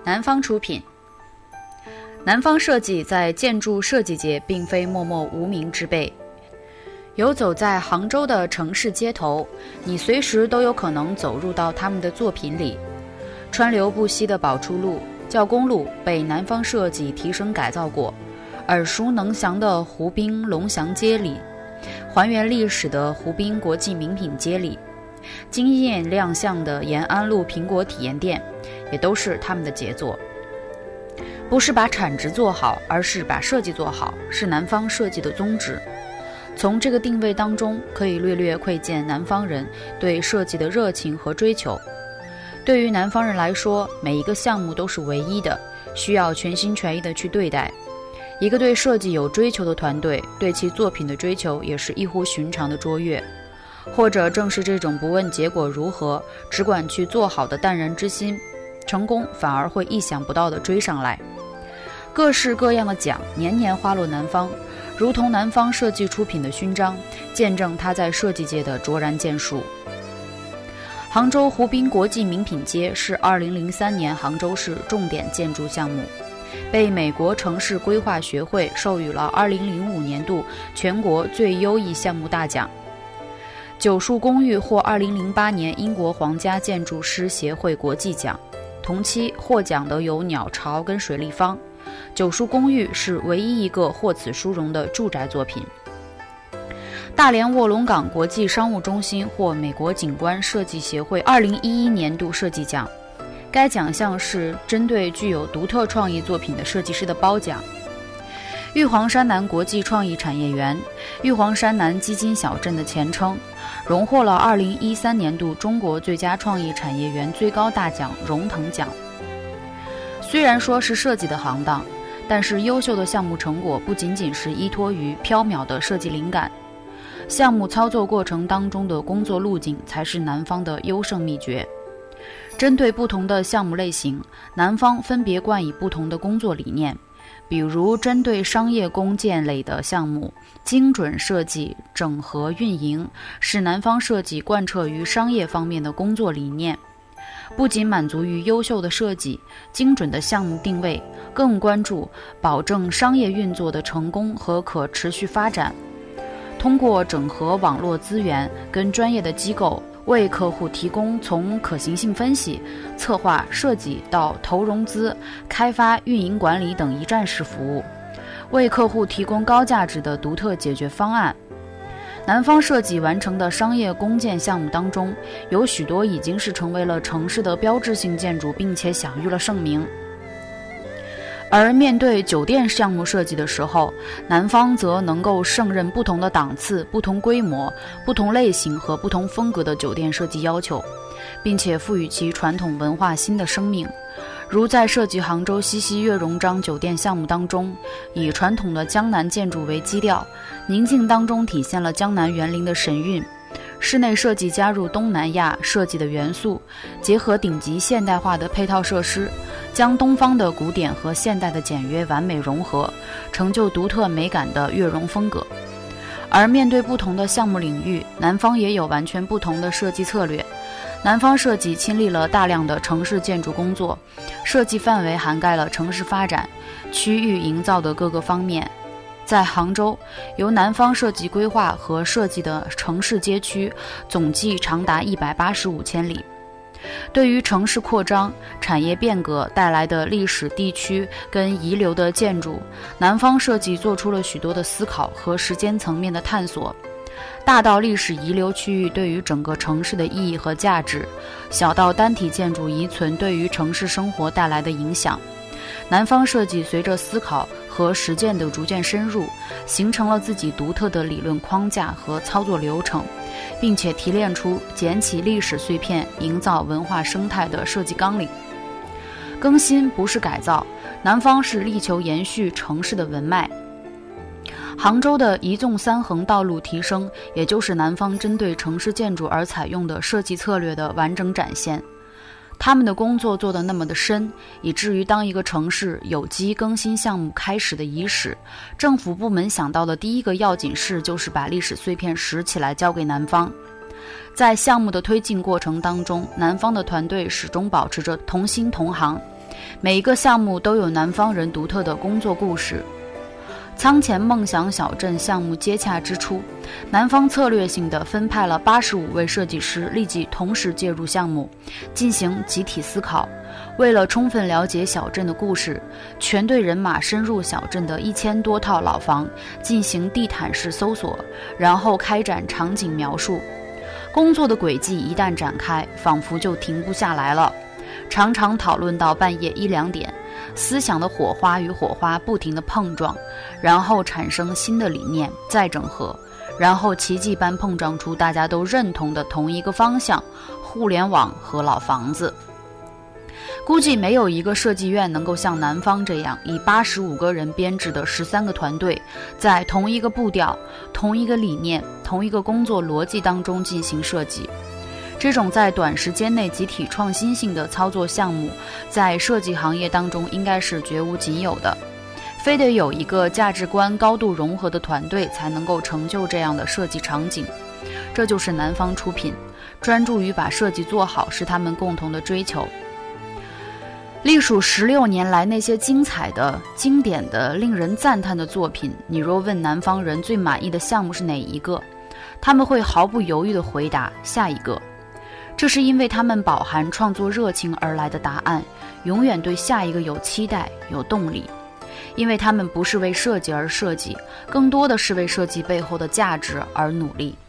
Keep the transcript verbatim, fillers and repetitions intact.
南方出品。南方设计在建筑设计界并非默默无名之辈，游走在杭州的城市街头，你随时都有可能走入到他们的作品里。川流不息的宝初路、教工路被南方设计提升改造过，耳熟能详的湖滨龙翔街里，还原历史的湖滨国际名品街里，惊艳亮相的延安路苹果体验店，也都是他们的杰作。不是把产值做好，而是把设计做好，是南方设计的宗旨。从这个定位当中，可以略略窥见南方人对设计的热情和追求。对于南方人来说，每一个项目都是唯一的，需要全心全意的去对待。一个对设计有追求的团队，对其作品的追求也是异乎寻常的卓越。或者正是这种不问结果如何，只管去做好的淡然之心，成功反而会意想不到地追上来。各式各样的奖年年花落南方，如同南方设计出品的勋章，见证它在设计界的卓然建树。杭州湖滨国际名品街是二零零三年杭州市重点建筑项目，被美国城市规划学会授予了二零零五年度全国最优异项目大奖。九树公寓获二零零八年英国皇家建筑师协会国际奖，同期获奖的有鸟巢跟水立方。九树公寓是唯一一个获此殊荣的住宅作品。大连卧龙岗国际商务中心获美国景观设计协会二零一一年度设计奖，该奖项是针对具有独特创意作品的设计师的褒奖。玉皇山南国际创意产业园，玉皇山南基金小镇的前称，荣获了二零一三年度中国最佳创意产业园最高大奖荣腾奖。虽然说是设计的行当，但是优秀的项目成果不仅仅是依托于缥缈的设计灵感，项目操作过程当中的工作路径才是南方的优胜秘诀。针对不同的项目类型，南方分别冠以不同的工作理念，比如针对商业工建类的项目，精准设计、整合运营是南方设计贯彻于商业方面的工作理念。不仅满足于优秀的设计、精准的项目定位，更关注保证商业运作的成功和可持续发展。通过整合网络资源跟专业的机构，为客户提供从可行性分析、策划设计到投融资、开发、运营管理等一站式服务，为客户提供高价值的独特解决方案。南方设计完成的商业公建项目当中，有许多已经是成为了城市的标志性建筑，并且享誉了盛名。而面对酒店项目设计的时候，南方则能够胜任不同的档次、不同规模、不同类型和不同风格的酒店设计要求，并且赋予其传统文化新的生命。如在设计杭州西溪悦榕章酒店项目当中，以传统的江南建筑为基调，宁静当中体现了江南园林的神韵。室内设计加入东南亚设计的元素，结合顶级现代化的配套设施，将东方的古典和现代的简约完美融合，成就独特美感的悦榕风格。而面对不同的项目领域，南方也有完全不同的设计策略。南方设计亲历了大量的城市建筑工作，设计范围涵盖了城市发展、区域营造的各个方面。在杭州，由南方设计规划和设计的城市街区总计长达一百八十五千里。对于城市扩张、产业变革带来的历史地区跟遗留的建筑，南方设计做出了许多的思考和时间层面的探索。大到历史遗留区域对于整个城市的意义和价值，小到单体建筑遗存对于城市生活带来的影响，南方设计随着思考和实践的逐渐深入，形成了自己独特的理论框架和操作流程，并且提炼出捡起历史碎片、营造文化生态的设计纲领。更新不是改造，南方是力求延续城市的文脉。杭州的一纵三横道路提升，也就是南方针对城市建筑而采用的设计策略的完整展现。他们的工作做得那么的深，以至于当一个城市有机更新项目开始的伊始，政府部门想到的第一个要紧事就是把历史碎片拾起来交给南方。在项目的推进过程当中，南方的团队始终保持着同心同行， 每一个项目都有南方人独特的工作故事。仓前梦想小镇项目接洽之初，南方策略性地分派了八十五位设计师，立即同时介入项目，进行集体思考。为了充分了解小镇的故事，全队人马深入小镇的一千多套老房，进行地毯式搜索，然后开展场景描述。工作的轨迹一旦展开，仿佛就停不下来了，常常讨论到半夜一两点。思想的火花与火花不停地碰撞，然后产生新的理念，再整合，然后奇迹般碰撞出大家都认同的同一个方向：互联网和老房子。估计没有一个设计院能够像南方这样，以八十五个人编制的十三个团队，在同一个步调、同一个理念、同一个工作逻辑当中进行设计。这种在短时间内集体创新性的操作项目，在设计行业当中应该是绝无仅有的，非得有一个价值观高度融合的团队才能够成就这样的设计场景。这就是南方出品，专注于把设计做好是他们共同的追求。隶属十六年来那些精彩的、经典的、令人赞叹的作品，你若问南方人最满意的项目是哪一个，他们会毫不犹豫地回答下一个。这是因为他们饱含创作热情而来的答案，永远对下一个有期待、有动力。因为他们不是为设计而设计，更多的是为设计背后的价值而努力。